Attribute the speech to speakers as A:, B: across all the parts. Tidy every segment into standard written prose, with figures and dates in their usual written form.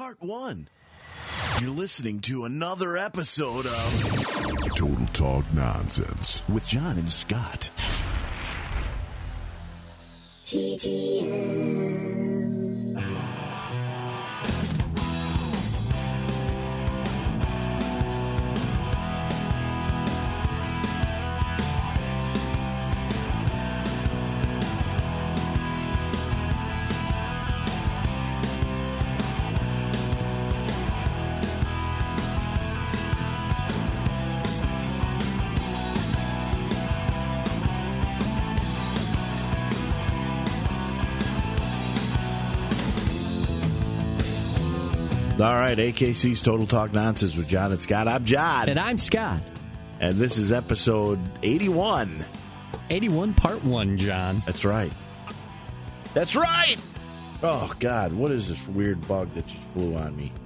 A: Part 1. You're listening to another episode of
B: Total Talk Nonsense
A: with John and Scott. All right, AKC's Total Talk Nonsense with John and Scott. I'm John.
C: And I'm Scott.
A: And this is episode 81.
C: 81 part 1, John.
A: That's right. That's right! Oh, God, what is this weird bug that just flew on me?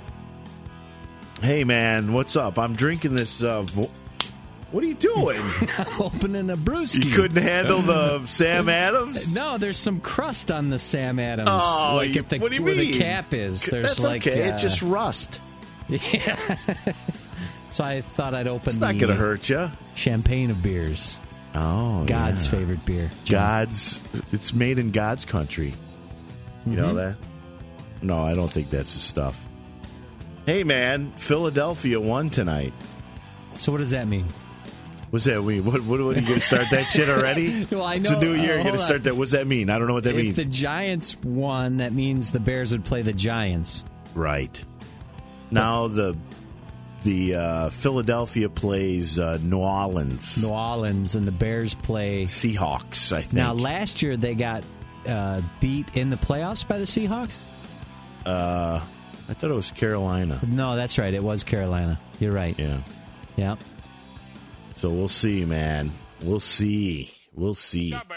A: Hey, man, what's up? I'm drinking this... What are you doing?
C: Opening a brewski.
A: You couldn't handle the Sam Adams?
C: No, there's some crust on the Sam Adams.
A: Oh,
C: like if the,
A: what do you
C: where
A: mean?
C: the cap is. There's
A: That's
C: like,
A: okay. It's just rust.
C: Yeah. So I thought I'd open
A: It's not going to hurt you.
C: Champagne of beers.
A: Oh,
C: God's
A: yeah.
C: favorite beer. John.
A: It's made in God's country. You know that? No, I don't think that's the stuff. Hey, man, Philadelphia won tonight.
C: So what does that mean?
A: What's that mean? What are you going to start that shit already?
C: Well, I know.
A: It's a new year. You're going
C: hold
A: to start that. What's that mean? I don't know what that
C: If
A: means.
C: the Giants won, that means the Bears would play the Giants.
A: Right. Now the Philadelphia plays New Orleans.
C: New Orleans, and the Bears play
A: Seahawks, I think.
C: Now, last year they got beat in the playoffs by the Seahawks?
A: I thought it was Carolina.
C: No, that's right. It was Carolina. You're right.
A: Yeah.
C: Yeah.
A: So we'll see, man. We'll see.
D: The Bears.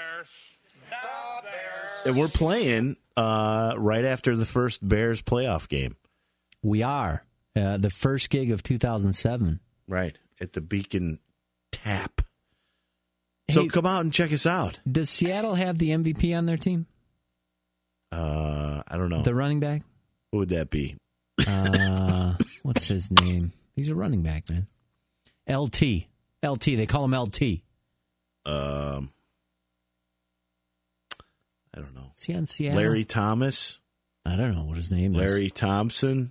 A: And we're playing right after the first Bears playoff game.
C: We are. The first gig of 2007.
A: Right. At the Beacon Tap. So
C: Hey,
A: come out and check us out.
C: Does Seattle have the MVP on their team?
A: I don't know.
C: The running back?
A: Who would that be?
C: What's his name? He's a running back, man. LT. They call him LT.
A: I don't know.
C: Is he on Seattle?
A: Larry Thomas?
C: I don't know what his name is.
A: Larry Thompson?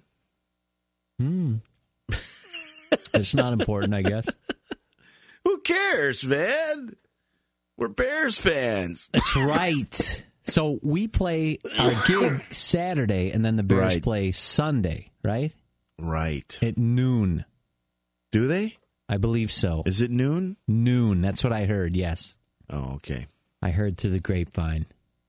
C: It's not important, I guess.
A: Who cares, man? We're Bears fans.
C: That's right. So we play our gig Saturday, and then the Bears
A: Right.
C: play Sunday, right?
A: Right.
C: At noon.
A: Do they?
C: I believe so.
A: Is it noon?
C: Noon. That's what I heard, yes.
A: Oh, okay.
C: I heard through the grapevine.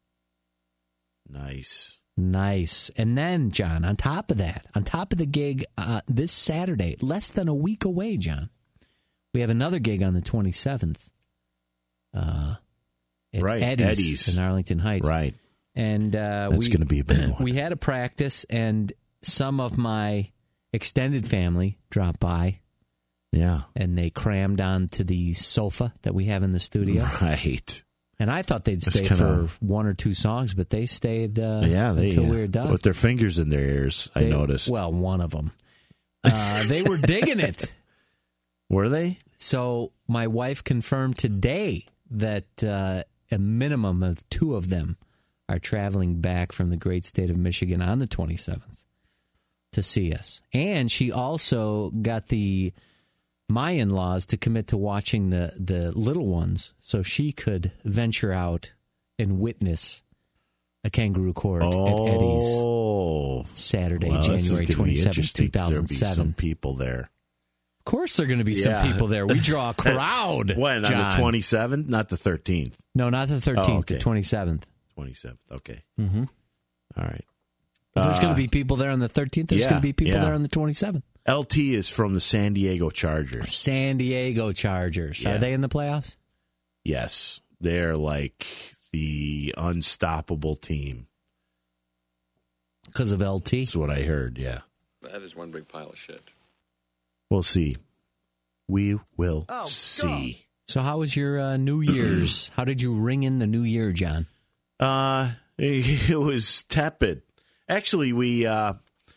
A: Nice.
C: Nice. And then, John, on top of that, on top of the gig this Saturday, less than a week away, John, we have another gig on the 27th. At
A: Right,
C: Eddie's in Arlington Heights.
A: Right.
C: And
A: That's going to be a big one.
C: we had a practice, and some of my extended family dropped by,
A: Yeah.
C: and they crammed onto the sofa that we have in the studio.
A: Right.
C: And I thought they'd stay
A: kinda-
C: for one or two songs, but they stayed
A: They
C: until we were done.
A: with their fingers in their ears, I noticed.
C: Well, one of them. They were digging it.
A: Were they?
C: So my wife confirmed today that a minimum of two of them are traveling back from the great state of Michigan on the 27th to see us. And she also got my in-laws to commit to watching the little ones so she could venture out and witness a kangaroo court at Eddie's Saturday,
A: Well, this is
C: January
A: gonna be
C: 27th,
A: interesting 'cause there'll be
C: 2007.
A: some people there.
C: Of course there are going to be some people there. We draw a crowd.
A: When?
C: John.
A: On the 27th? Not the 13th.
C: No, not the 13th,
A: Oh, okay.
C: the 27th.
A: 27th. Okay. Mm-hmm. All right.
C: There's going to be people there on the 13th. There's going to be people there on the 27th.
A: LT is from the San Diego Chargers.
C: San Diego Chargers.
A: Yeah.
C: Are they in the playoffs?
A: Yes. They're like the unstoppable team.
C: Because of LT?
A: That's what I heard, yeah.
E: That is one big pile of shit.
A: We'll see. We will see.
C: So how was your New Year's? How did you ring in the New Year, John?
A: It was tepid. Actually, we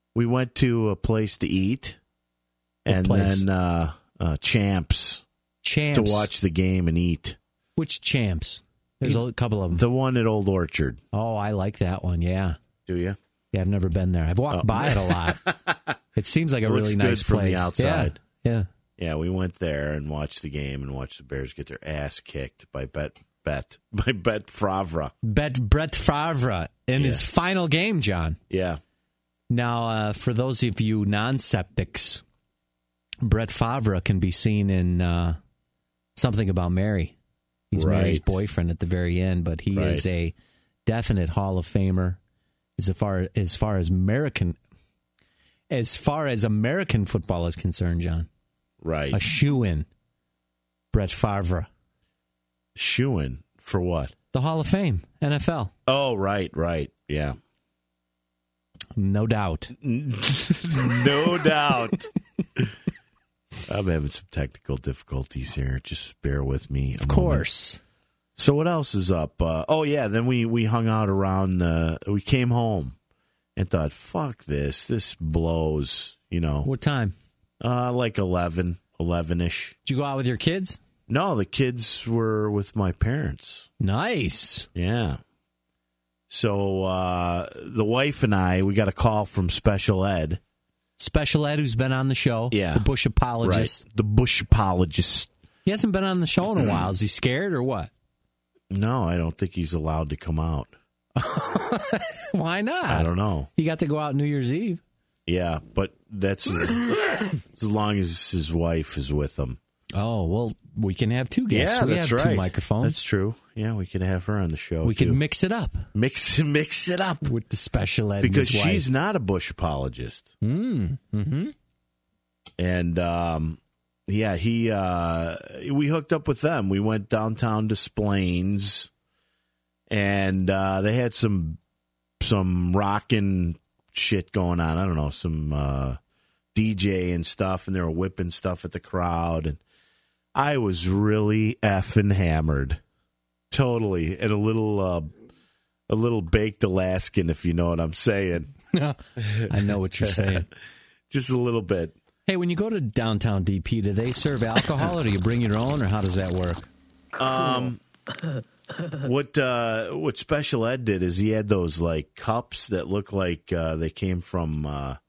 A: We went to a place to eat, and
C: place?
A: then Champs
C: Champs.
A: to watch the game and eat.
C: Which Champs? There's a couple of them.
A: The one at Old Orchard.
C: Oh, I like that one, yeah.
A: Do you?
C: Yeah, I've never been there. I've walked by it a lot. It seems like a really nice
A: from
C: place.
A: the outside.
C: Yeah.
A: Yeah, we went there and watched the game and watched the Bears get their ass kicked by Brett Favre.
C: Brett Favre in his final game, John.
A: Yeah.
C: Now, for those of you non-septics, Brett Favre can be seen in Something About Mary. He's Mary's boyfriend at the very end, but he is a definite Hall of Famer as far as American football is concerned, John.
A: Right.
C: A shoo-in. Brett Favre.
A: Shoo-in for what?
C: The Hall of Fame, NFL.
A: Oh, right. Yeah.
C: No doubt.
A: No doubt. I'm having some technical difficulties here. Just bear with me.
C: Of course.
A: So what else is up? Then we hung out around. We came home and thought, fuck this. This blows,
C: What time?
A: Like 11-ish.
C: Did you go out with your kids?
A: No, the kids were with my parents.
C: Nice.
A: Yeah. So the wife and I, we got a call from Special Ed.
C: Special Ed, who's been on the show.
A: Yeah.
C: The Bush apologist.
A: Right. The Bush apologist.
C: He hasn't been on the show in a while. Is he scared or what?
A: No, I don't think he's allowed to come out.
C: Why not?
A: I don't know.
C: He got to go out New Year's Eve.
A: Yeah, but that's as long as his wife is with him.
C: Oh, well, we can have two guests.
A: Yeah,
C: we
A: that's
C: have
A: right.
C: two microphones.
A: That's true. Yeah, we could have her on the show.
C: We could mix it up.
A: Mix it up
C: with the Special Ed
A: because
C: and his
A: she's
C: wife.
A: not a Bush apologist.
C: Mm-hmm.
A: And we hooked up with them. We went downtown to Splains, and they had some rockin' shit going on. I don't know, some DJ and stuff, and they were whipping stuff at the crowd, and I was really effing hammered, totally, and a little baked Alaskan, if you know what I'm saying.
C: I know what you're saying.
A: Just a little bit.
C: Hey, when you go to downtown DP, do they serve alcohol, or do you bring your own, or how does that work?
A: What Special Ed did is he had those like cups that look like they came from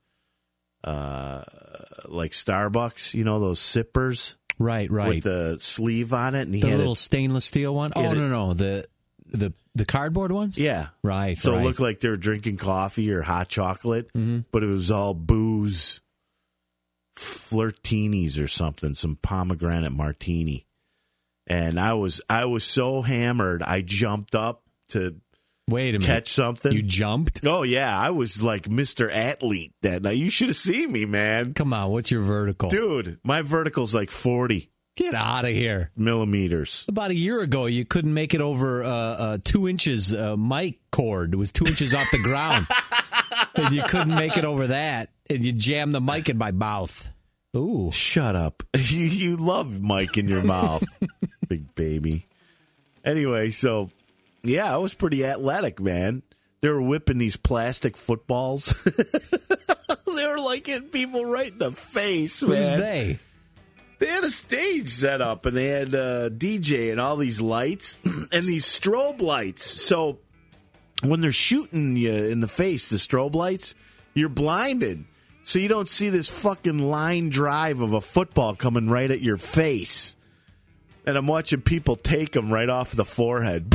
A: like Starbucks, those sippers.
C: Right.
A: With the sleeve on it, and he
C: the
A: had
C: little stainless steel one. Oh no, the cardboard ones.
A: Yeah,
C: right.
A: So it looked like they were drinking coffee or hot chocolate, but it was all booze, flirtinis or something, some pomegranate martini. And I was so hammered, I jumped up to catch something.
C: You jumped?
A: Oh yeah, I was like Mr. Athlete that night. You should have seen me, man.
C: Come on, what's your vertical?
A: Dude, my vertical's like 40.
C: Get out of here.
A: Millimeters.
C: About a year ago, you couldn't make it over 2 inches mic cord. It was 2 inches off the ground. And you couldn't make it over that. And you jammed the mic in my mouth. Ooh.
A: Shut up. You love mic in your mouth, big baby. Anyway, so, yeah, I was pretty athletic, man. They were whipping these plastic footballs. They were like hitting people right in the face, man.
C: Who's they?
A: They had a stage set up, and they had a DJ and all these lights and these strobe lights. So when they're shooting you in the face, the strobe lights, you're blinded. So you don't see this fucking line drive of a football coming right at your face. And I'm watching people take them right off the forehead.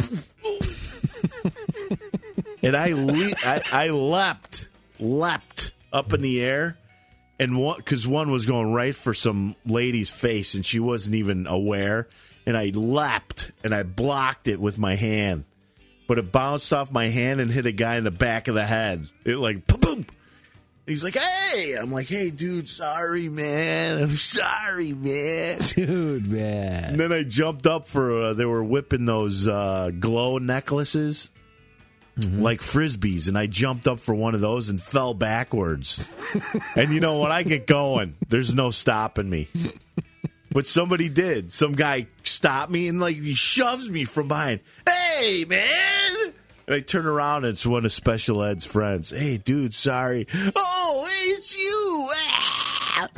A: And I leapt up in the air. And because one was going right for some lady's face, and she wasn't even aware. And I leapt, and I blocked it with my hand. But it bounced off my hand and hit a guy in the back of the head. It like, boom. He's like, hey. I'm like, hey, dude, sorry, man. I'm sorry, man.
C: Dude, man.
A: And then I jumped up for, they were whipping those glow necklaces. Like Frisbees, and I jumped up for one of those and fell backwards. And you know, when I get going, there's no stopping me. But somebody did. Some guy stopped me and like he shoves me from behind. Hey, man! And I turn around, and it's one of Special Ed's friends. Hey, dude, sorry. Oh, it's you. Ah!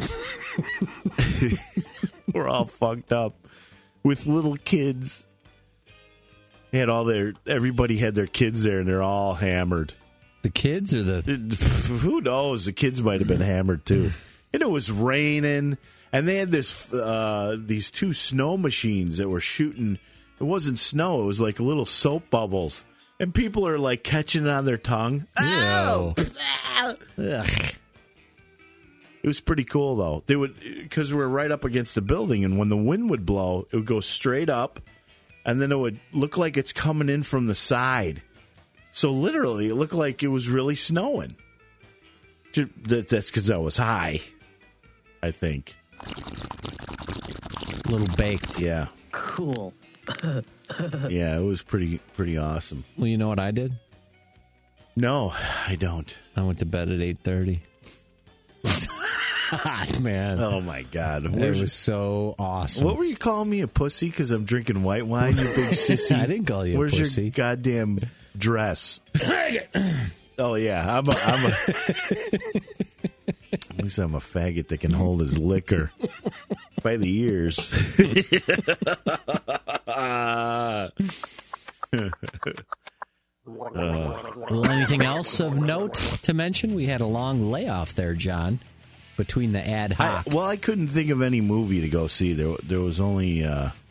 A: We're all fucked up with little kids. They had everybody had their kids there, and they're all hammered.
C: The kids or
A: who knows? The kids might have been hammered too. And it was raining, and they had these two snow machines that were shooting. It wasn't snow; it was like little soap bubbles, and people are like catching it on their tongue. Oh! It was pretty cool though. They would, because we're right up against the building, and when the wind would blow, it would go straight up, and then it would look like it's coming in from the side. So literally, it looked like it was really snowing. That's because I was high, I think.
C: A little baked.
A: Yeah.
D: Cool.
A: Yeah, it was pretty awesome.
C: Well, you know what I did?
A: No, I don't.
C: I went to bed at 8:30. Hot, man.
A: Oh, my God.
C: It was so awesome.
A: What were you calling me, a pussy because I'm drinking white wine, you big sissy?
C: I didn't call you a pussy.
A: Where's your goddamn dress? Oh, yeah. I'm a at least I'm a faggot that can hold his liquor by the ears.
C: Well, anything else of note to mention? We had a long layoff there, John, between the ad hoc.
A: I couldn't think of any movie to go see. There was only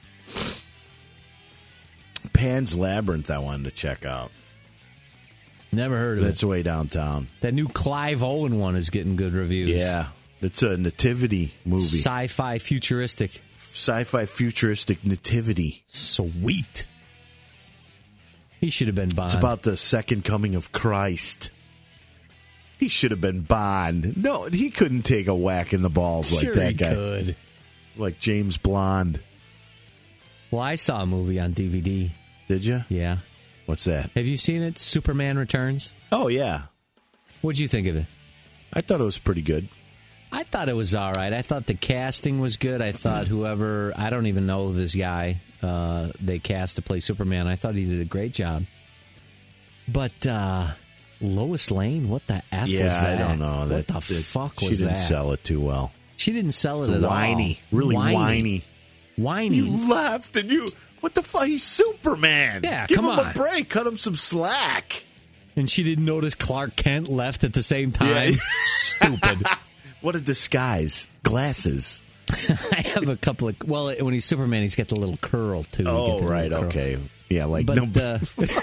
A: Pan's Labyrinth I wanted to check out.
C: Never heard of it.
A: That's way downtown.
C: That new Clive Owen one is getting good reviews.
A: Yeah. It's a nativity movie.
C: Sci-fi futuristic
A: nativity.
C: Sweet. He should have been Bond.
A: It's about the second coming of Christ. He should have been Bond. No, he couldn't take a whack in the balls like that guy.
C: Sure he could.
A: Like James Blonde.
C: Well, I saw a movie on DVD.
A: Did you?
C: Yeah.
A: What's that?
C: Have you seen it? Superman Returns?
A: Oh, yeah.
C: What'd you think of it?
A: I thought it was pretty good.
C: I thought it was all right. I thought the casting was good. I thought I don't even know this guy they cast to play Superman. I thought he did a great job. But Lois Lane, what the F was that?
A: I don't know.
C: What the fuck was that?
A: She didn't sell it too well.
C: She didn't sell it at all.
A: Whiny. Really whiny.
C: Whiny.
A: You laughed and you... What the fuck? He's Superman.
C: Yeah,
A: Give
C: come
A: him
C: on.
A: a break. Cut him some slack.
C: And she didn't notice Clark Kent left at the same time.
A: Yeah.
C: Stupid.
A: What a disguise. Glasses.
C: I have a couple of... Well, when he's Superman, he's got the little curl, too.
A: Oh, right. Okay. Yeah, like...
C: But, I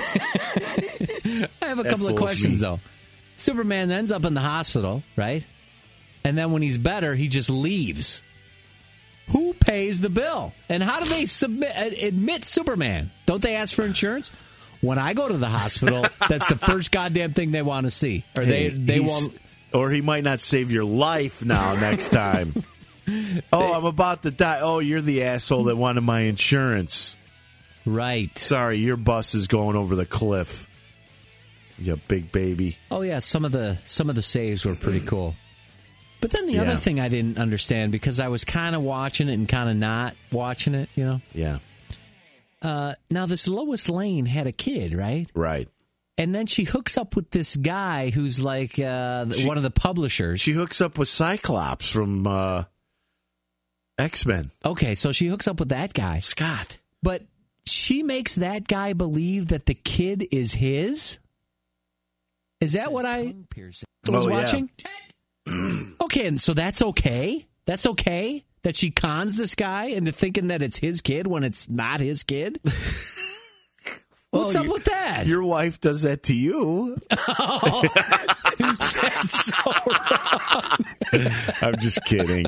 C: have a couple of questions, though. Superman ends up in the hospital, right? And then when he's better, he just leaves. Who pays the bill? And how do they admit Superman? Don't they ask for insurance? When I go to the hospital, that's the first goddamn thing they want to see. Or they won't.
A: Or he might not save your life now next time. I'm about to die. Oh, you're the asshole that wanted my insurance.
C: Right.
A: Sorry, your bus is going over the cliff. You big baby.
C: Oh yeah, some of the saves were pretty cool. But then the other thing I didn't understand, because I was kind of watching it and kind of not watching it, you know?
A: Yeah.
C: Now, this Lois Lane had a kid, right?
A: Right.
C: And then she hooks up with this guy who's like one of the publishers.
A: She hooks up with Cyclops from X-Men.
C: Okay, so she hooks up with that guy.
A: Scott.
C: But she makes that guy believe that the kid is his? Is that what I was watching?
A: Yeah.
C: Okay, and so that's okay? That's okay that she cons this guy into thinking that it's his kid when it's not his kid? What's up with that?
A: Your wife does that to you.
C: Oh, that's so wrong.
A: I'm just kidding.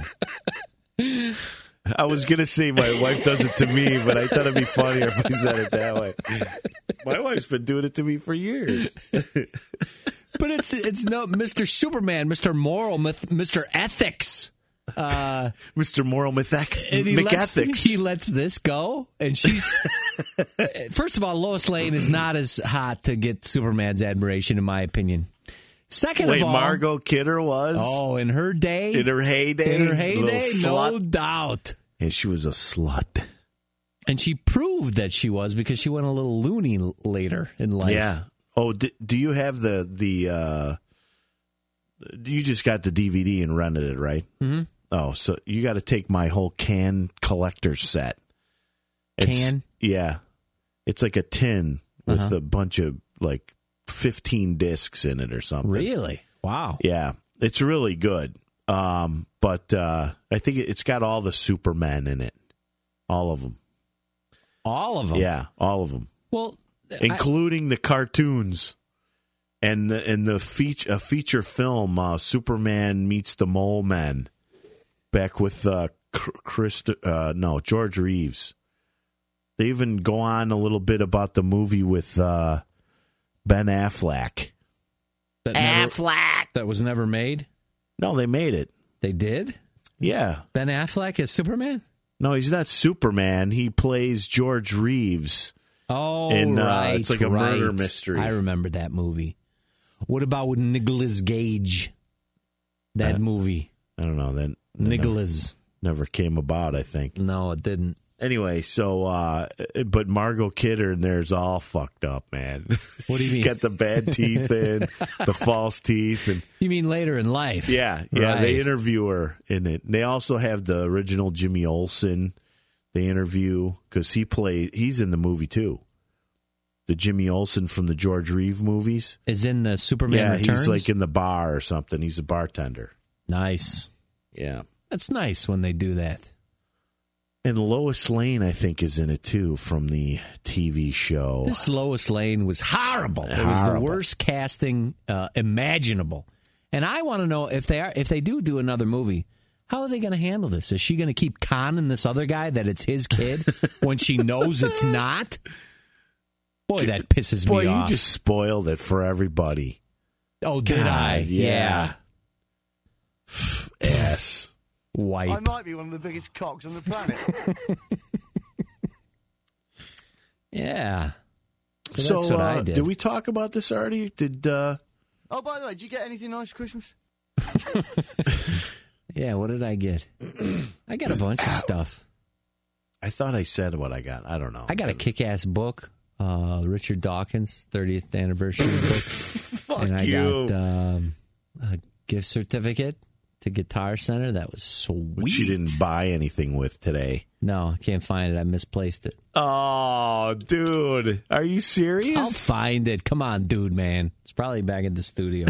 A: I was going to say my wife does it to me, but I thought it'd be funnier if I said it that way. My wife's been doing it to me for years.
C: But it's no Mr. Superman, Mr. Moral, Mr. Ethics.
A: Mr. Moral
C: McEthics. He lets this go, and she's... First of all, Lois Lane is not as hot to get Superman's admiration, in my opinion. Second of all...
A: Margot Kidder was?
C: Oh, in her day?
A: In her heyday?
C: No doubt.
A: And she was a slut.
C: And she proved that she was, because she went a little loony later in life.
A: Yeah. Oh, do you have the? You just got the DVD and rented it, right?
C: Mm-hmm.
A: Oh, so you got to take my whole can collector set. Yeah, it's like a tin with a bunch of like 15 discs in it or something.
C: Really? Wow.
A: Yeah, it's really good. But I think it's got all the Supermen in it, all of them.
C: All of them.
A: Yeah, all of them.
C: Well,
A: including the cartoons and the feature film, Superman Meets the Mole Men, back with George Reeves. They even go on a little bit about the movie with Ben Affleck.
C: That was never made?
A: No, they made it.
C: They did?
A: Yeah.
C: Ben Affleck is Superman?
A: No, he's not Superman. He plays George Reeves.
C: Oh,
A: right. It's like a murder mystery.
C: I remember that movie. What about with Nicolas Gage? That movie.
A: I don't know. That
C: Nicolas
A: never came about, I think.
C: No, it didn't.
A: Anyway, so, but Margot Kidder in there's all fucked up, man.
C: What do you mean?
A: She's got the bad teeth in, the false teeth. And
C: you mean later in life?
A: Yeah.
C: Right.
A: They interview her in it. They also have the original Jimmy Olsen. They interview, because he's in the movie too. The Jimmy Olsen from the George Reeves movies.
C: Is in the Superman Returns?
A: He's like in the bar or something. He's a bartender.
C: Nice.
A: Yeah.
C: That's nice when they do that.
A: And Lois Lane, I think, is in it, too, from the TV show.
C: This Lois Lane was horrible. It was the worst casting imaginable. And I want to know if they do another movie, how are they going to handle this? Is she going to keep conning this other guy that it's his kid when she knows it's not? Boy, that pisses me off.
A: Boy, you just spoiled it for everybody.
C: Oh, did I?
A: Yeah. Ass.
C: Wipe.
D: I might be one of the biggest cocks on the planet.
C: Yeah. So that's what I did.
A: Did we talk about this already?
D: Oh, by the way, did you get anything nice for Christmas?
C: Yeah, what did I get? I got a bunch of stuff.
A: I thought I said what I got. I don't know.
C: I got a kick-ass book, Richard Dawkins, 30th anniversary book.
A: Fuck
C: and I
A: you.
C: got a gift certificate to Guitar Center. That was sweet.
A: Which you didn't buy anything with today.
C: No, I can't find it. I misplaced it.
A: Oh, dude. Are you serious?
C: I'll find it. Come on, dude, man. It's probably back in the studio.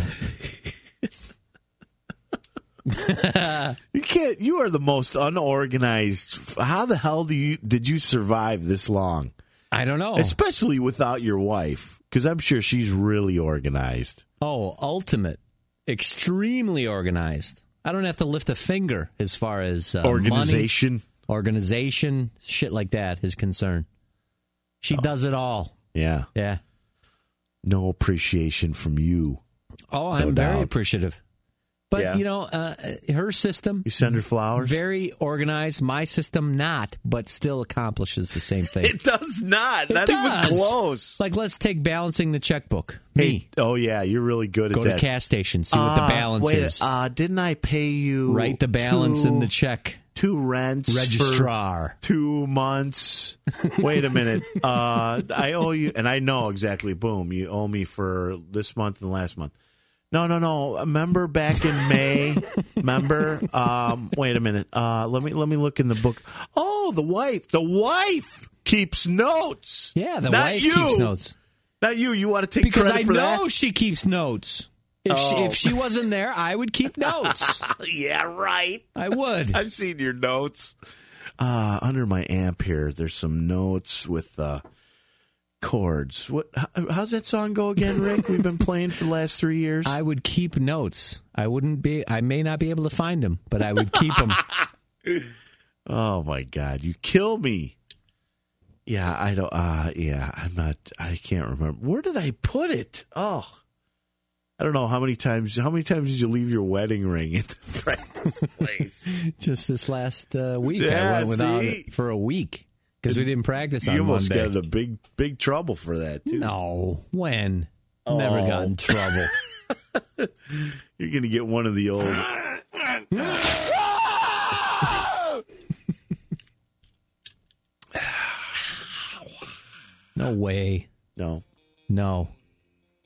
A: You can't. You are the most unorganized. How the hell did you survive this long?
C: I don't know.
A: Especially without your wife, because I'm sure she's really organized.
C: Oh, ultimate. Extremely organized. I don't have to lift a finger as far as
A: organization.
C: Money, organization, shit like that is concerned. She does it all.
A: Yeah.
C: Yeah.
A: No appreciation from you.
C: Oh, I'm very appreciative. But,
A: yeah.
C: Her system...
A: You send her flowers?
C: Very organized. My system, not, but still accomplishes the same thing.
A: It does not.
C: It
A: not
C: does.
A: Even close.
C: Like, let's take balancing the checkbook.
A: Hey,
C: Me.
A: oh, yeah, you're really good
C: Go
A: at
C: to
A: that.
C: gas station, see what the balance is.
A: Didn't I pay you...
C: Write the balance in the check.
A: 2 rents.
C: Registrar.
A: For 2 months. Wait a minute. I owe you... And I know exactly. Boom. You owe me for this month and last month. No. Remember back in May? Remember? Wait a minute. Let me look in the book. Oh, the wife. The wife keeps notes.
C: Yeah, the
A: Not
C: wife
A: you.
C: keeps notes.
A: Not you. You want to take
C: Because
A: credit
C: I
A: for
C: know
A: that?
C: she keeps notes. If she wasn't there, I would keep notes.
A: Yeah, right.
C: I would.
A: I've seen your notes. Under my amp here, there's some notes with chords. How's that song go again, Rick? We've been playing for the last 3 years.
C: I would keep notes. I may not be able to find them, but I would keep them.
A: Oh my God, you kill me. Yeah, I don't. I can't remember. Where did I put it? Oh, I don't know. How many times did you leave your wedding ring at the practice place?
C: Just this last week,
A: Yeah,
C: I went without
A: see?
C: it for a week. Because we didn't practice on
A: You almost
C: Monday.
A: got into big trouble for that, too.
C: No. When? Never got in trouble.
A: You're going to get one of the old...
C: No way.
A: No.
C: No.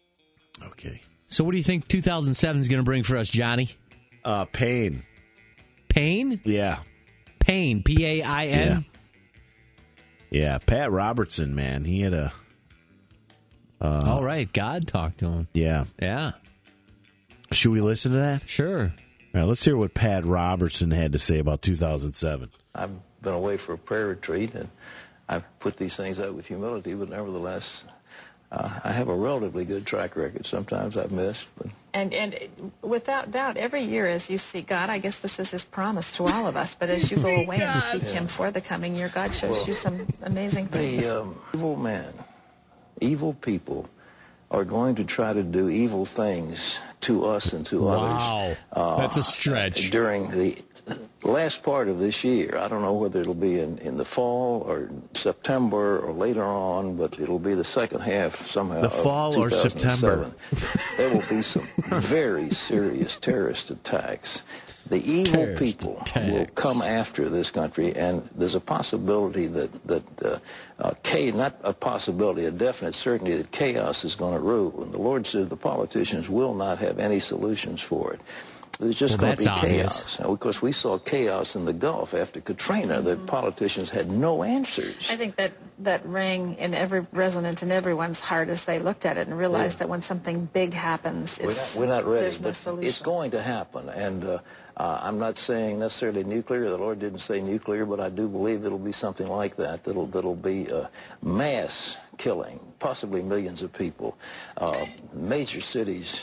C: So what do you think 2007 is going to bring for us, Johnny?
A: Pain.
C: Pain?
A: Yeah.
C: Pain. P-A-I-N?
A: Yeah. Pat Robertson, man. He had a...
C: All right. God talked to him.
A: Yeah.
C: Yeah.
A: Should we listen to that?
C: Sure.
A: All right, let's hear what Pat Robertson had to say about 2007.
F: I've been away for a prayer retreat, and I've put these things out with humility, but nevertheless, I have a relatively good track record. Sometimes I've missed, but...
G: And without doubt, every year as you seek God, I guess this is his promise to all of us, but as you go away and seek him for the coming year, God shows you some amazing things.
F: The evil men, evil people, are going to try to do evil things to us and to others.
C: Wow. That's a stretch.
F: During the last part of this year. I don't know whether it'll be in the fall or September or later on, but it'll be the second half somehow.
A: The fall or September.
F: There will be some very serious terrorist attacks. The evil people will come after this country, and there's a possibility that not a possibility, a definite certainty that chaos is going to rule. And the Lord says the politicians will not have any solutions for it. There's just going to be chaos. Now, of course, we saw chaos in the Gulf after Katrina. The politicians had no answers.
G: I think that rang in every resonant in everyone's heart as they looked at it and realized that when something big happens,
F: we're not ready.
G: There's no solution.
F: It's going to happen, and I'm not saying necessarily nuclear. The Lord didn't say nuclear, but I do believe it'll be something like that. That'll be mass killing, possibly millions of people, major cities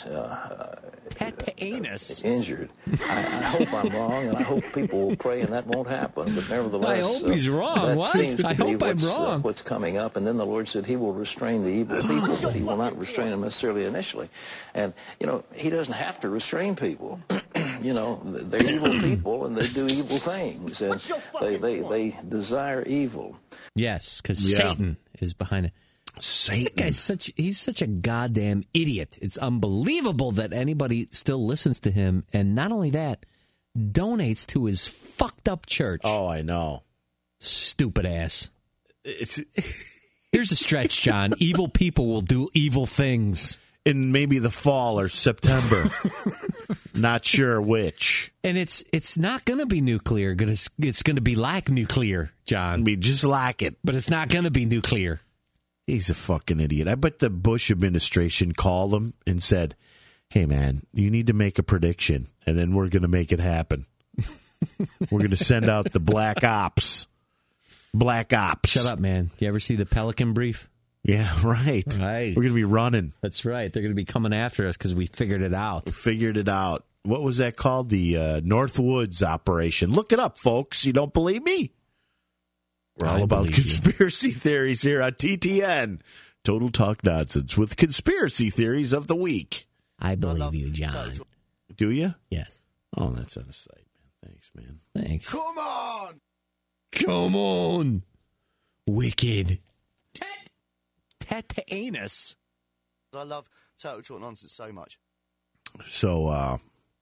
F: injured. I hope I'm wrong, and I hope people will pray, and that won't happen. But nevertheless,
C: I hope he's wrong.
F: That
C: what?
F: seems to
C: I
F: be
C: hope I'm wrong.
F: What's coming up. And then the Lord said He will restrain the evil people, but He will not restrain them necessarily initially. And He doesn't have to restrain people. They're evil people, and they do evil things, and they desire evil.
C: Yes, because Satan is behind it.
A: Satan.
C: That guy's he's such a goddamn idiot. It's unbelievable that anybody still listens to him, and not only that, donates to his fucked up church.
A: Oh, I know.
C: Stupid ass. Here's a stretch, John. Evil people will do evil things.
A: In maybe the fall or September. Not sure which.
C: And it's not going to be nuclear. It's going to be like nuclear, John.
A: Be just like it.
C: But it's not going to be nuclear.
A: He's a fucking idiot. I bet the Bush administration called him and said, hey, man, you need to make a prediction, and then we're going to make it happen. We're going to send out the Black Ops. Black Ops.
C: Shut up, man. You ever see the Pelican Brief?
A: Yeah, right.
C: Right.
A: We're going to be running.
C: That's right. They're going to be coming after us because we figured it out.
A: We figured it out. What was that called? The Northwoods operation. Look it up, folks. You don't believe me? We're all about conspiracy theories here on TTN. Total Talk Nonsense with conspiracy theories of the week.
C: I believe you, John.
A: Do you?
C: Yes.
A: Oh, that's on the site, man. Thanks, man.
C: Thanks.
D: Come on!
C: Come on! Wicked. Tet to anus.
D: I love Total Talk Nonsense so much.
A: So,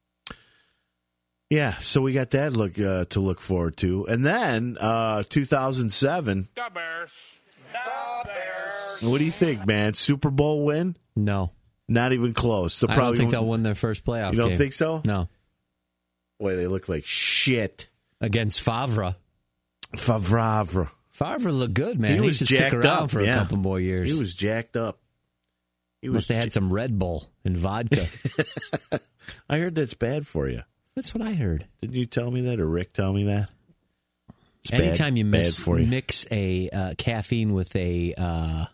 A: yeah, so we got that to look forward to. And then 2007.
H: The Bears. The Bears.
A: What do you think, man? Super Bowl win?
C: No.
A: Not even close.
C: I don't think they'll win their first playoff game.
A: You don't think so?
C: No.
A: Boy, they look like shit.
C: Against Favre.
A: Favre
C: looked good, man. He should stick around for a couple more years.
A: He was jacked up.
C: Must have had some Red Bull and vodka.
A: I heard that's bad for you.
C: That's what I heard.
A: Didn't you tell me that, or Rick tell me that? It's
C: anytime you mix
A: mix
C: a caffeine with a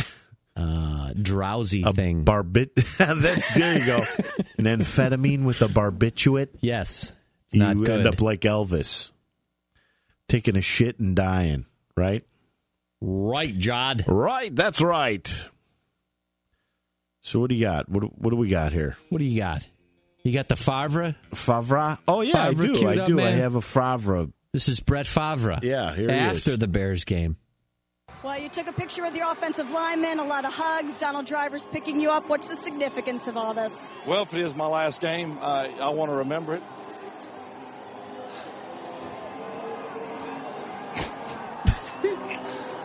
C: drowsy thing.
A: There you go. An amphetamine with a barbiturate.
C: Yes. It's not good.
A: You end up like Elvis. Taking a shit and dying, right?
C: Right, Jod.
A: Right, that's right. So what do you got? What do we got here?
C: What do you got? You got the Favre?
A: Favre? Oh, yeah,
C: Favre
A: I do. I do.
C: Man.
A: I have a Favre.
C: This is Brett Favre.
A: Yeah, here he is.
C: After the Bears game.
I: Well, you took a picture with your offensive lineman, a lot of hugs. Donald Driver's picking you up. What's the significance of all this?
J: Well, if it is my last game, I want to remember it.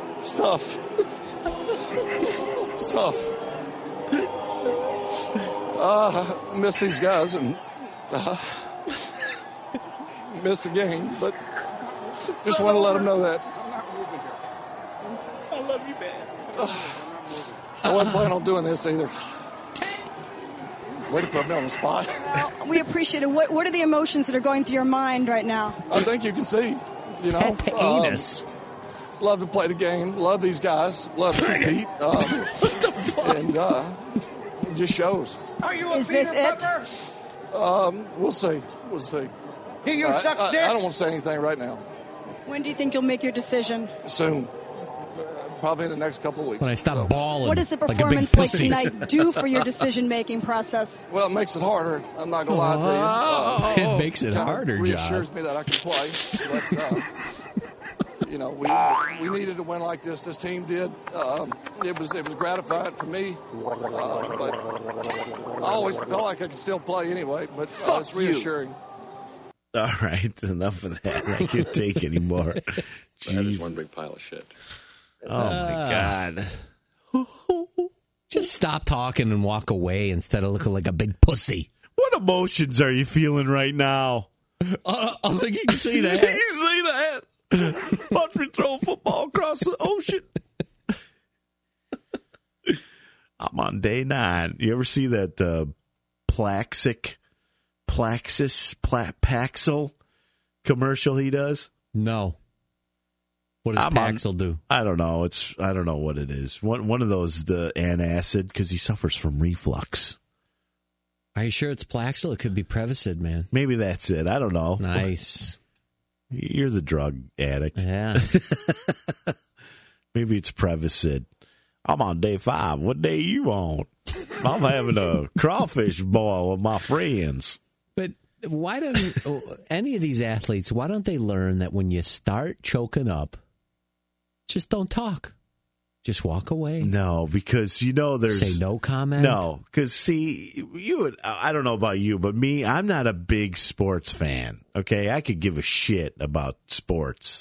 J: Stuff. Miss these guys and missed the game, but just want to let them know that.
A: I love you, man.
J: I wasn't planning on doing this either. Way to put me on the spot.
I: Well, we appreciate it. What are the emotions that are going through your mind right now?
J: I think you can see, you know. Love to play the game. Love these guys. Love to compete.
A: What the fuck?
J: And it just shows.
H: Are you
I: Is this it?
J: We'll see. We'll see.
H: You suck
J: I
H: dick.
J: don't want to say anything right now.
I: When do you think you'll make your decision?
J: Soon. Probably in the next couple of weeks.
C: When I stop balling.
I: What does the
C: like a big
I: performance like
C: pussy.
I: tonight do for your decision-making process?
J: Well, it makes it harder. I'm not going to lie to you.
C: It makes it harder,
J: reassures
C: John.
J: me that I can play. But, you know, we needed to win like this. This team did. It was gratifying for me. But I always felt like I could still play anyway. But it's reassuring.
A: All right, enough of that. I can't take anymore.
E: That is one big pile of shit.
A: Oh, my God.
C: Just stop talking and walk away instead of looking like a big pussy.
A: What emotions are you feeling right now?
C: I think you can see that.
A: You see that? Watch me throw a football across the ocean. I'm on day 9. You ever see that Paxil commercial he does?
C: No. What does Paxil do?
A: I don't know. I don't know what it is. One of those, the antacid, because he suffers from reflux.
C: Are you sure it's Plaxil? It could be Prevacid, man.
A: Maybe that's it. I don't know.
C: Nice.
A: You're the drug addict.
C: Yeah.
A: Maybe it's Prevacid. I'm on day 5. What day you on? I'm having a crawfish boil with my friends.
C: But why don't any of these athletes, why don't they learn that when you start choking up, just don't talk. Just walk away.
A: No, because, you know, there's...
C: Say no comment?
A: No, because, see, I don't know about you, but me, I'm not a big sports fan, okay? I could give a shit about sports.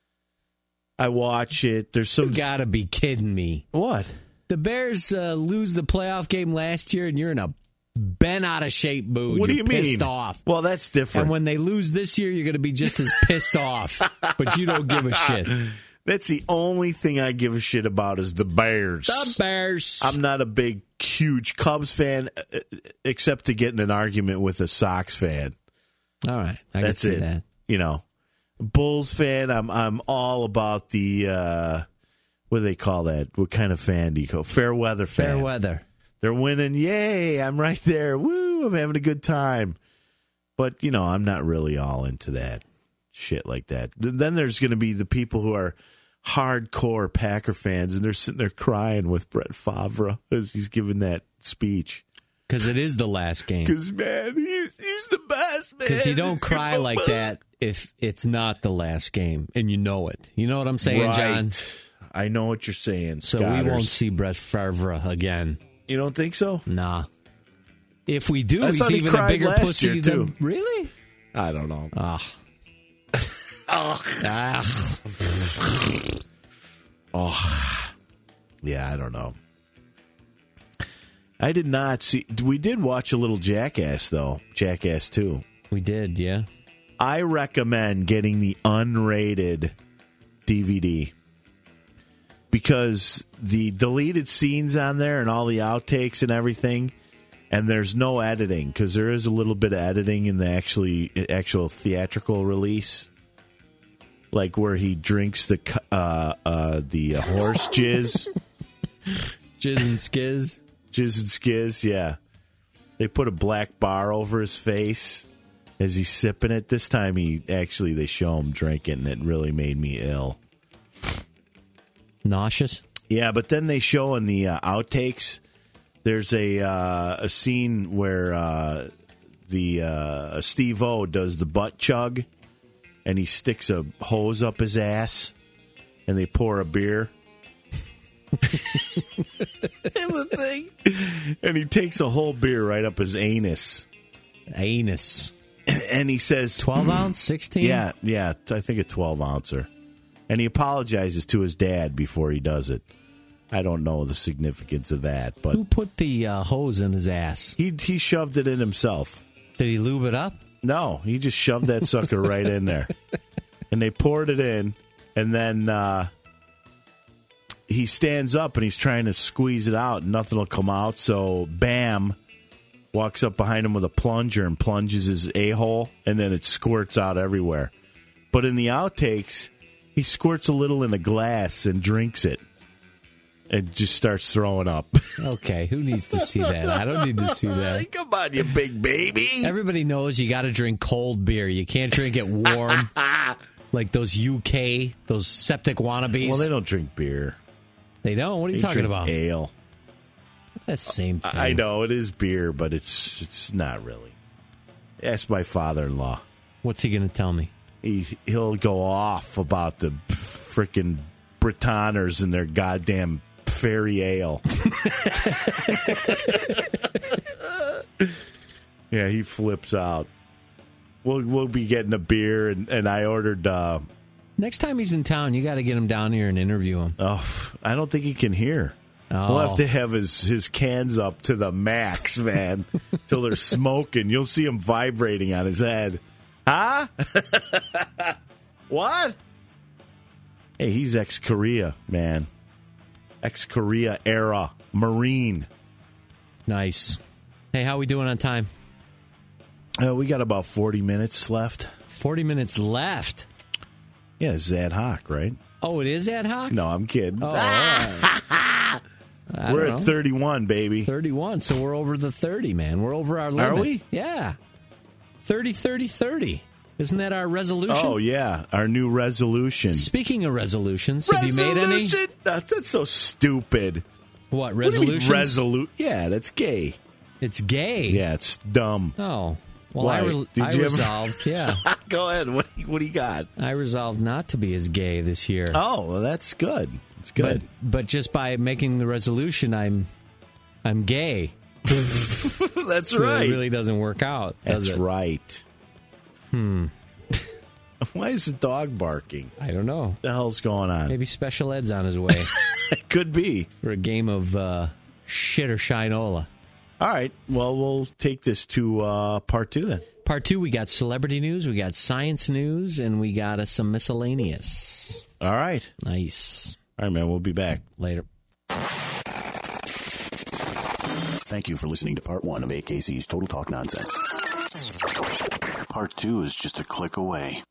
A: I watch it. There's some...
C: You gotta be kidding me.
A: What?
C: The Bears lose the playoff game last year, and you're in a bent-out-of-shape mood.
A: What do
C: you're
A: you mean?
C: Pissed off.
A: Well, that's different.
C: And when they lose this year, you're going to be just as pissed off, but you don't give a shit.
A: That's the only thing I give a shit about is the Bears.
C: The Bears.
A: I'm not a big, huge Cubs fan, except to get in an argument with a Sox fan.
C: All right, I
A: That's
C: can see
A: it.
C: that.
A: You know, Bulls fan. I'm all about the what do they call that? What kind of fan do you call fair weather fan?
C: Fair weather.
A: They're winning. Yay! I'm right there. Woo! I'm having a good time. But you know, I'm not really all into that shit like that. Then there's going to be the people who are hardcore Packer fans, and they're sitting there crying with Brett Favre as he's giving that speech.
C: Because it is the last game.
A: Because, man, he's the best, man.
C: Because you don't cry like that if it's not the last game, and you know it. You know what I'm saying,
A: right.
C: John?
A: I know what you're saying,
C: So
A: Scotters.
C: we won't see Brett Favre again.
A: You don't think so?
C: Nah. If we do,
A: I
C: he's
A: thought he
C: even a
A: cried
C: bigger
A: last
C: pussy
A: year,
C: than...
A: too.
C: Really?
A: I don't know. Yeah, I don't know. I did not see... We did watch a little Jackass, though. Jackass 2.
C: We did, yeah.
A: I recommend getting the unrated DVD because the deleted scenes on there and all the outtakes and everything, and there's no editing because there is a little bit of editing in the actual theatrical release, like where he drinks the horse jizz.
C: Jizz and skiz.
A: Jizz and skiz, yeah. They put a black bar over his face as he's sipping it. This time they show him drinking, and it really made me ill.
C: Nauseous?
A: Yeah, but then they show in the outtakes, there's a scene where Steve-O does the butt chug, and he sticks a hose up his ass, and they pour a beer. In the thing. And he takes a whole beer right up his anus.
C: Anus.
A: And he says...
C: 12 ounce? 16?
A: Yeah, I think a 12 ouncer. And he apologizes to his dad before he does it. I don't know the significance of that, but
C: Who put the hose in his ass?
A: he shoved it in himself.
C: Did he lube it up?
A: No, he just shoved that sucker right in there. And they poured it in, and then he stands up and he's trying to squeeze it out, and nothing will come out. So Bam walks up behind him with a plunger and plunges his a-hole, and then it squirts out everywhere. But in the outtakes, he squirts a little in a glass and drinks it. And just starts throwing up.
C: Okay, who needs to see that? I don't need to see that.
A: Come on, you big baby.
C: Everybody knows you got to drink cold beer. You can't drink it warm. Like those UK, those septic wannabes.
A: Well, they don't drink beer.
C: They don't? What are you
A: They
C: talking
A: drink
C: about?
A: Ale.
C: That's the same thing.
A: I know, it is beer, but it's not really. Ask my father-in-law.
C: What's he going to tell me?
A: He'll go off about the frickin' Britanners and their goddamn fairy ale. Yeah, he flips out. We'll be getting a beer, and I ordered...
C: Next time he's in town, you got to get him down here and interview him.
A: Oh, I don't think he can hear.
C: Oh.
A: We'll have to have his cans up to the max, man, till they're smoking. You'll see him vibrating on his head. Huh? What? Hey, he's ex-Korea, man. Ex-Korea era Marine.
C: Nice. Hey, how we doing on time?
A: We got about 40 minutes left.
C: 40 minutes left?
A: Yeah, it's ad hoc, right?
C: Oh, it is ad hoc?
A: No, I'm kidding.
C: Oh, all right.
A: We're at 31, baby.
C: 31, so we're over the 30, man. We're over our limit.
A: Are we?
C: Yeah. 30, 30, 30. Isn't that our resolution?
A: Oh, yeah, our new resolution.
C: Speaking of resolutions, have you made any?
A: That's so stupid.
C: What, resolutions?
A: Yeah, that's gay.
C: It's gay?
A: Yeah, it's dumb.
C: Oh. Well,
A: Why?
C: I resolved, yeah.
A: Go ahead. What do you got?
C: I resolved not to be as gay this year.
A: Oh, well, that's good. It's good.
C: But just by making the resolution, I'm gay.
A: That's
C: so
A: right.
C: It really doesn't work out, does
A: That's
C: it?
A: right. Why is the dog barking?
C: I don't know.
A: What the hell's going on?
C: Maybe special ed's on his way.
A: It could be.
C: For a game of shit or shinola.
A: All right. Well, we'll take this to part 2 then.
C: Part 2, we got celebrity news, we got science news, and we got some miscellaneous.
A: All right.
C: Nice.
A: All right, man. We'll be back.
C: Later.
K: Thank you for listening to Part 1 of AKC's Total Talk Nonsense. Part 2 is just a click away.